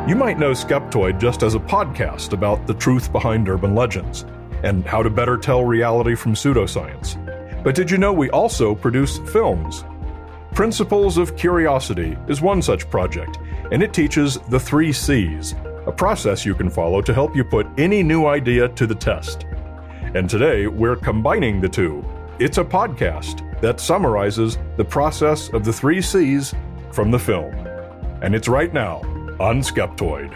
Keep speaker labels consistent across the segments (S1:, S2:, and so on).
S1: You might know Skeptoid just as a podcast about the truth behind urban legends and how to better tell reality from pseudoscience. But did you know we also produce films? Principles of Curiosity is one such project, and it teaches the 3 C's, a process you can follow to help you put any new idea to the test. And today, we're combining the two. It's a podcast that summarizes the process of the 3 C's from the film. And it's right now on Skeptoid.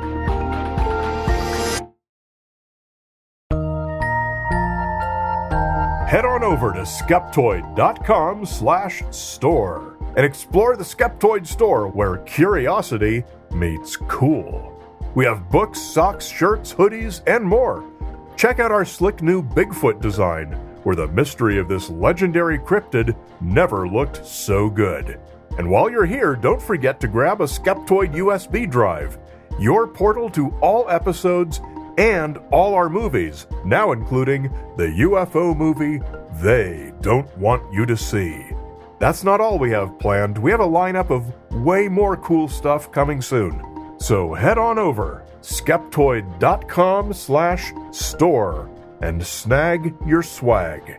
S1: Head on over to skeptoid.com/store and explore the Skeptoid store where curiosity meets cool. We have books, socks, shirts, hoodies, and more. Check out our slick new Bigfoot design, where the mystery of this legendary cryptid never looked so good. And while you're here, don't forget to grab a Skeptoid USB drive, your portal to all episodes and all our movies, now including the UFO movie They Don't Want You to See. That's not all we have planned. We have a lineup of way more cool stuff coming soon. So head on over, skeptoid.com/store, and snag your swag.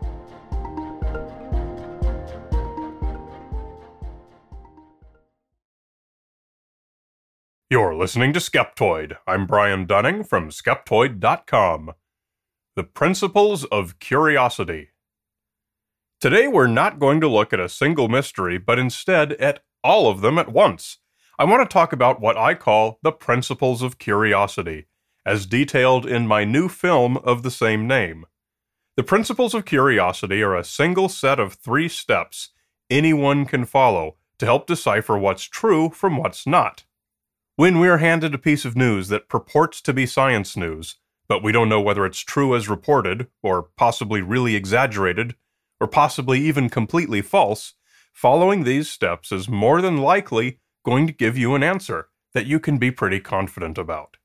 S1: You're listening to Skeptoid. I'm Brian Dunning from Skeptoid.com. The Principles of Curiosity. Today we're not going to look at a single mystery, but instead at all of them at once. I want to talk about what I call the Principles of Curiosity, as detailed in my new film of the same name. The Principles of Curiosity are a single set of 3 steps anyone can follow to help decipher what's true from what's not. When we're handed a piece of news that purports to be science news, but we don't know whether it's true as reported, or possibly really exaggerated, or possibly even completely false, following these steps is more than likely going to give you an answer that you can be pretty confident about.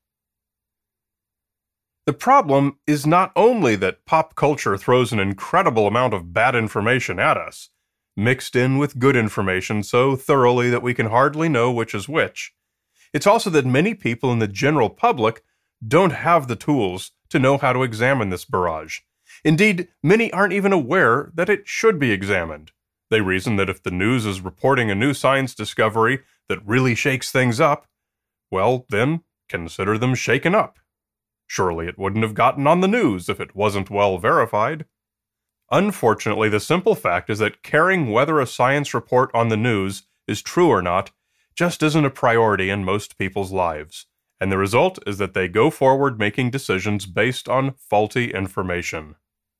S1: The problem is not only that pop culture throws an incredible amount of bad information at us, mixed in with good information so thoroughly that we can hardly know which is which. It's also that many people in the general public don't have the tools to know how to examine this barrage. Indeed, many aren't even aware that it should be examined. They reason that if the news is reporting a new science discovery that really shakes things up, well, then consider them shaken up. Surely it wouldn't have gotten on the news if it wasn't well verified. Unfortunately, the simple fact is that caring whether a science report on the news is true or not just isn't a priority in most people's lives, and the result is that they go forward making decisions based on faulty information.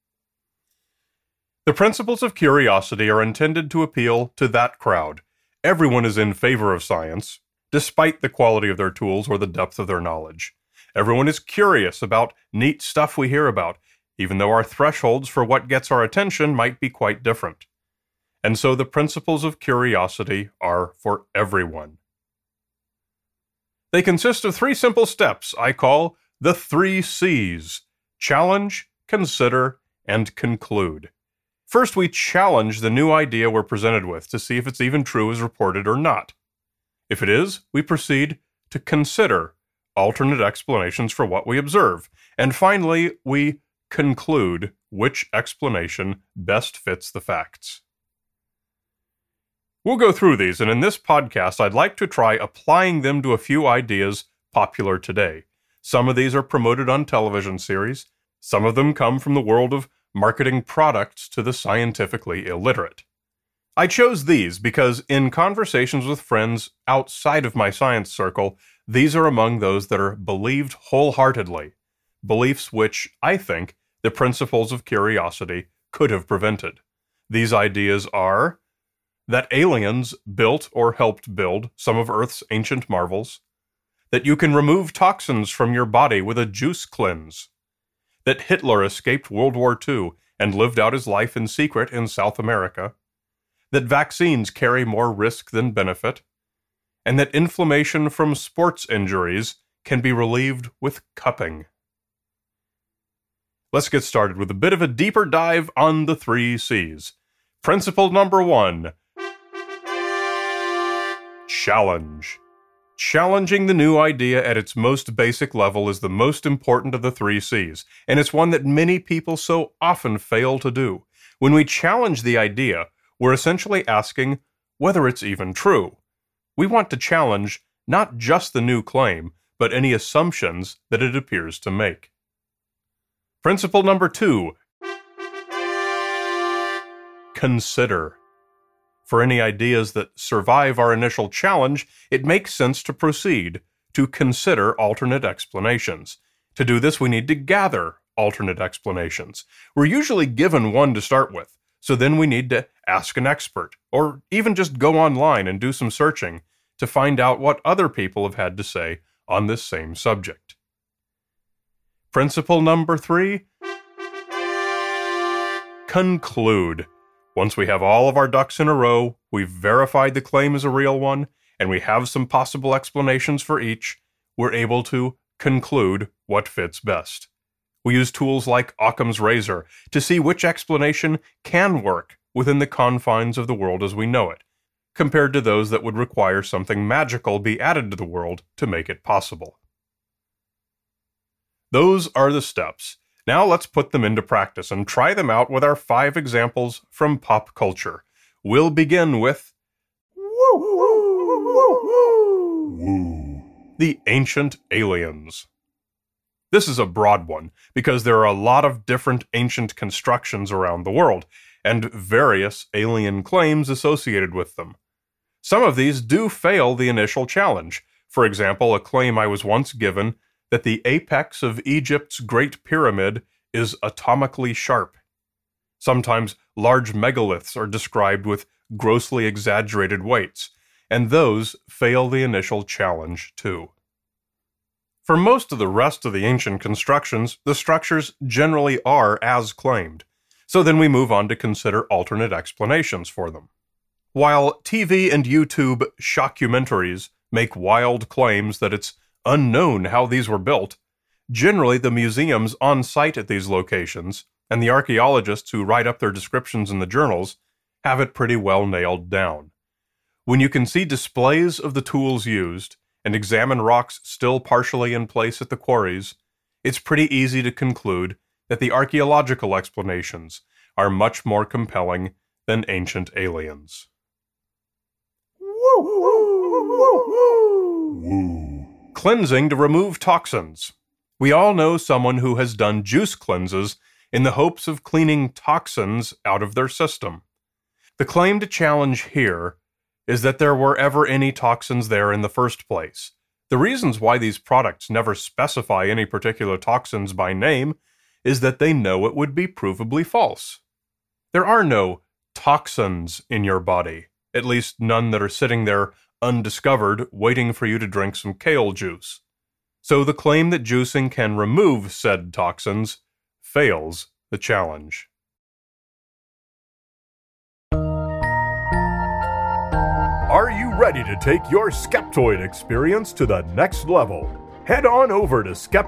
S1: The Principles of Curiosity are intended to appeal to that crowd. Everyone is in favor of science, despite the quality of their tools or the depth of their knowledge. Everyone is curious about neat stuff we hear about, even though our thresholds for what gets our attention might be quite different. And so the Principles of Curiosity are for everyone. They consist of 3 simple steps I call the 3 C's: challenge, consider, and conclude. First, we challenge the new idea we're presented with to see if it's even true as reported or not. If it is, we proceed to consider alternate explanations for what we observe. And finally, we conclude which explanation best fits the facts. We'll go through these, and in this podcast, I'd like to try applying them to a few ideas popular today. Some of these are promoted on television series. Some of them come from the world of marketing products to the scientifically illiterate. I chose these because in conversations with friends outside of my science circle, these are among those that are believed wholeheartedly, beliefs which, I think, the Principles of Curiosity could have prevented. These ideas are that aliens built or helped build some of Earth's ancient marvels, that you can remove toxins from your body with a juice cleanse, that Hitler escaped World War II and lived out his life in secret in South America, that vaccines carry more risk than benefit, and that inflammation from sports injuries can be relieved with cupping. Let's get started with a bit of a deeper dive on the 3 C's. Principle number 1. Challenge. Challenging the new idea at its most basic level is the most important of the 3 C's, and it's one that many people so often fail to do. When we challenge the idea, we're essentially asking whether it's even true. We want to challenge not just the new claim, but any assumptions that it appears to make. Principle number 2. Consider. For any ideas that survive our initial challenge, it makes sense to proceed, to consider alternate explanations. To do this, we need to gather alternate explanations. We're usually given one to start with, so then we need to ask an expert, or even just go online and do some searching to find out what other people have had to say on this same subject. Principle number 3. Conclude. Once we have all of our ducks in a row, we've verified the claim is a real one, and we have some possible explanations for each, we're able to conclude what fits best. We use tools like Occam's razor to see which explanation can work within the confines of the world as we know it, compared to those that would require something magical be added to the world to make it possible. Those are the steps. Now let's put them into practice and try them out with our 5 examples from pop culture. We'll begin with the ancient aliens. This is a broad one because there are a lot of different ancient constructions around the world and various alien claims associated with them. Some of these do fail the initial challenge. For example, a claim I was once given that the apex of Egypt's Great Pyramid is atomically sharp. Sometimes large megaliths are described with grossly exaggerated weights, and those fail the initial challenge too. For most of the rest of the ancient constructions, the structures generally are as claimed, so then we move on to consider alternate explanations for them. While TV and YouTube shockumentaries make wild claims that it's unknown how these were built, generally the museums on site at these locations and the archaeologists who write up their descriptions in the journals have it pretty well nailed down. When you can see displays of the tools used and examine rocks still partially in place at the quarries, it's pretty easy to conclude that the archaeological explanations are much more compelling than ancient aliens. Cleansing to remove toxins. We all know someone who has done juice cleanses in the hopes of cleaning toxins out of their system. The claim to challenge here is that there were ever any toxins there in the first place. The reasons why these products never specify any particular toxins by name is that they know it would be provably false. There are no toxins in your body, at least none that are sitting there undiscovered, waiting for you to drink some kale juice. So the claim that juicing can remove said toxins fails the challenge. Are you ready to take your Skeptoid experience to the next level? Head on over to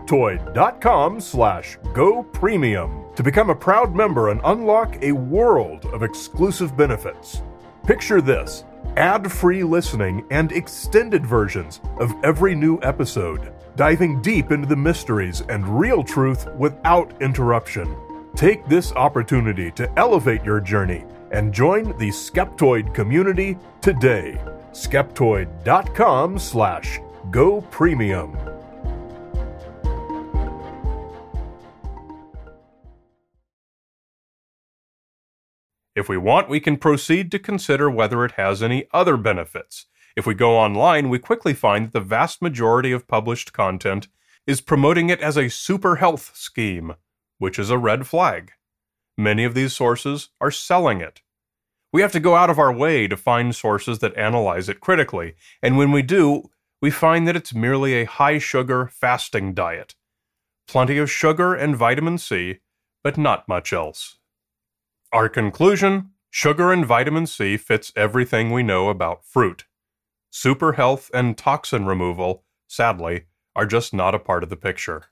S1: skeptoid.com/GoPremium to become a proud member and unlock a world of exclusive benefits. Picture this: ad-free listening and extended versions of every new episode, diving deep into the mysteries and real truth without interruption. Take this opportunity to elevate your journey and join the Skeptoid community today. Skeptoid.com/GoPremium. If we want, we can proceed to consider whether it has any other benefits. If we go online, we quickly find that the vast majority of published content is promoting it as a super health scheme, which is a red flag. Many of these sources are selling it. We have to go out of our way to find sources that analyze it critically, and when we do, we find that it's merely a high-sugar fasting diet. Plenty of sugar and vitamin C, but not much else. Our conclusion: sugar and vitamin C fits everything we know about fruit. Super health and toxin removal, sadly, are just not a part of the picture.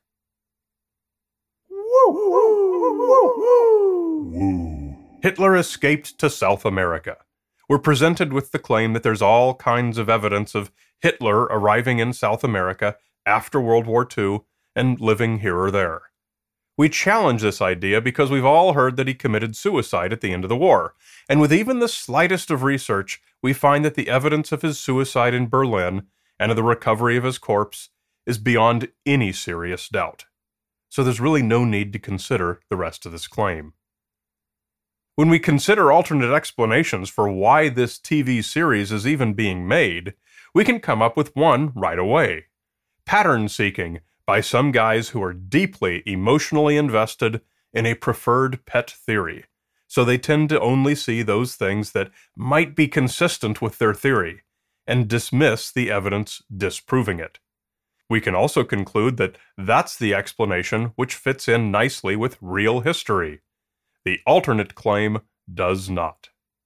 S1: Hitler escaped to South America. We're presented with the claim that there's all kinds of evidence of Hitler arriving in South America after World War II and living here or there. We challenge this idea because we've all heard that he committed suicide at the end of the war, and with even the slightest of research, we find that the evidence of his suicide in Berlin and of the recovery of his corpse is beyond any serious doubt. So there's really no need to consider the rest of this claim. When we consider alternate explanations for why this TV series is even being made, we can come up with one right away. Pattern seeking by some guys who are deeply emotionally invested in a preferred pet theory, so they tend to only see those things that might be consistent with their theory, and dismiss the evidence disproving it. We can also conclude that that's the explanation which fits in nicely with real history. The alternate claim does not.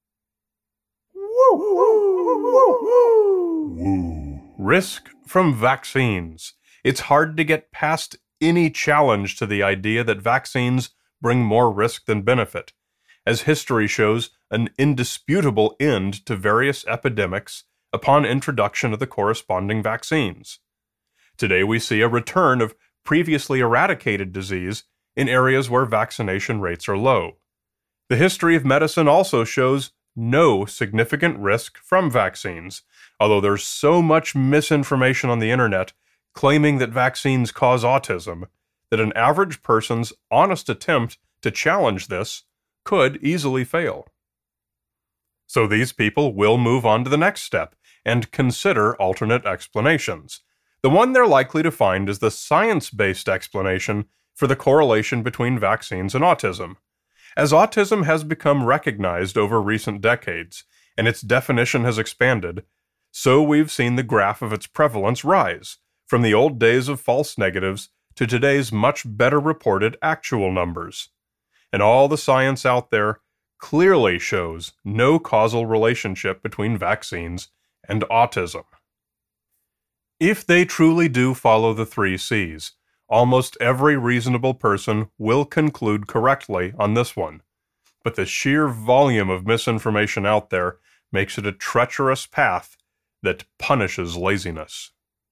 S1: Risk from vaccines. It's hard to get past any challenge to the idea that vaccines bring more risk than benefit, as history shows an indisputable end to various epidemics upon introduction of the corresponding vaccines. Today we see a return of previously eradicated disease in areas where vaccination rates are low. The history of medicine also shows no significant risk from vaccines, although there's so much misinformation on the internet claiming that vaccines cause autism that an average person's honest attempt to challenge this could easily fail. So these people will move on to the next step and consider alternate explanations. The one they're likely to find is the science-based explanation for the correlation between vaccines and autism. As autism has become recognized over recent decades, and its definition has expanded, so we've seen the graph of its prevalence rise, from the old days of false negatives to today's much better reported actual numbers. And all the science out there clearly shows no causal relationship between vaccines and autism. If they truly do follow the 3 C's, almost every reasonable person will conclude correctly on this one. But the sheer volume of misinformation out there makes it a treacherous path that punishes laziness.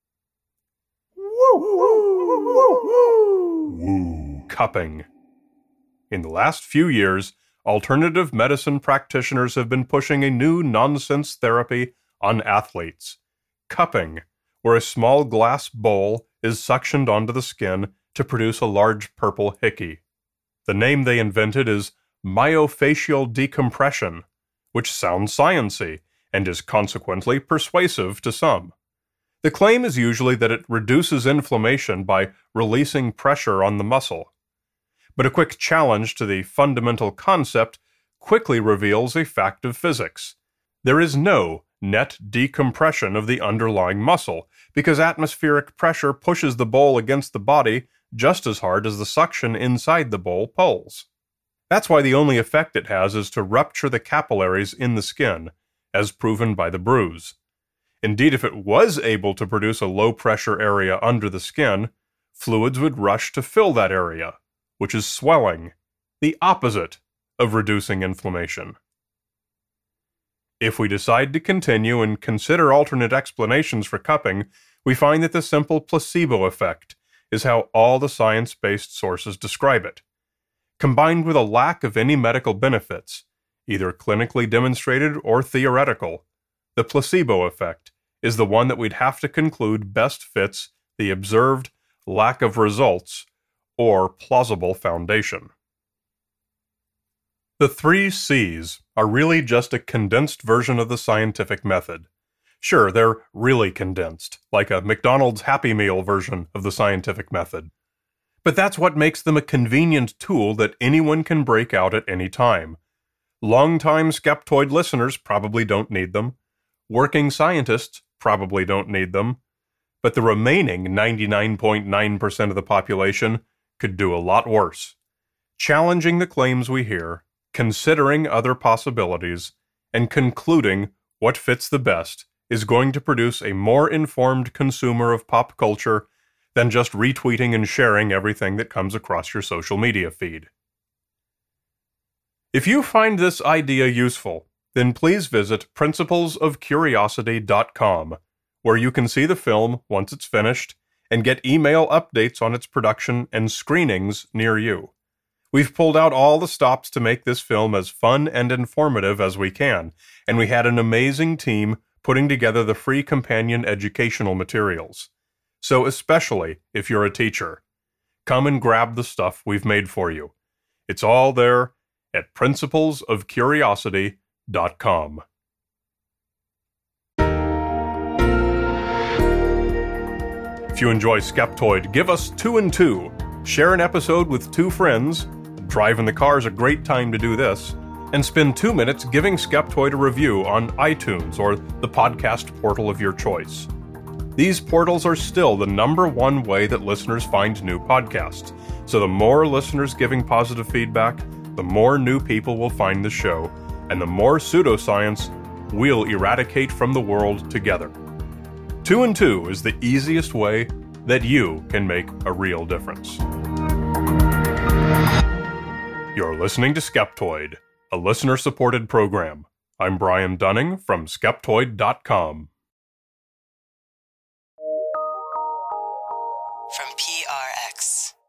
S1: Cupping. In the last few years, alternative medicine practitioners have been pushing a new nonsense therapy on athletes. Cupping, where a small glass bowl is suctioned onto the skin to produce a large purple hickey. The name they invented is myofascial decompression, which sounds science-y and is consequently persuasive to some. The claim is usually that it reduces inflammation by releasing pressure on the muscle. But a quick challenge to the fundamental concept quickly reveals a fact of physics. There is no net decompression of the underlying muscle, because atmospheric pressure pushes the bowl against the body just as hard as the suction inside the bowl pulls. That's why the only effect it has is to rupture the capillaries in the skin, as proven by the bruise. Indeed, if it was able to produce a low-pressure area under the skin, fluids would rush to fill that area, which is swelling, the opposite of reducing inflammation. If we decide to continue and consider alternate explanations for cupping, we find that the simple placebo effect is how all the science-based sources describe it. Combined with a lack of any medical benefits, either clinically demonstrated or theoretical, the placebo effect is the one that we'd have to conclude best fits the observed lack of results or plausible foundation. The 3 C's are really just a condensed version of the scientific method. Sure, they're really condensed, like a McDonald's Happy Meal version of the scientific method. But that's what makes them a convenient tool that anyone can break out at any time. Long-time Skeptoid listeners probably don't need them. Working scientists probably don't need them. But the remaining 99.9% of the population could do a lot worse. Challenging the claims we hear, considering other possibilities, and concluding what fits the best is going to produce a more informed consumer of pop culture than just retweeting and sharing everything that comes across your social media feed. If you find this idea useful, then please visit principlesofcuriosity.com, where you can see the film once it's finished and get email updates on its production and screenings near you. We've pulled out all the stops to make this film as fun and informative as we can, and we had an amazing team putting together the free companion educational materials. So especially if you're a teacher, come and grab the stuff we've made for you. It's all there at principlesofcuriosity.com. If you enjoy Skeptoid, give us 2 and 2. Share an episode with 2 friends. Drive in the car is a great time to do this. And spend 2 minutes giving Skeptoid a review on iTunes or the podcast portal of your choice. These portals are still the #1 way that listeners find new podcasts. So the more listeners giving positive feedback, the more new people will find the show, and the more pseudoscience we'll eradicate from the world together. 2 and 2 is the easiest way that you can make a real difference. You're listening to Skeptoid, a listener-supported program. I'm Brian Dunning from Skeptoid.com.
S2: From PRX.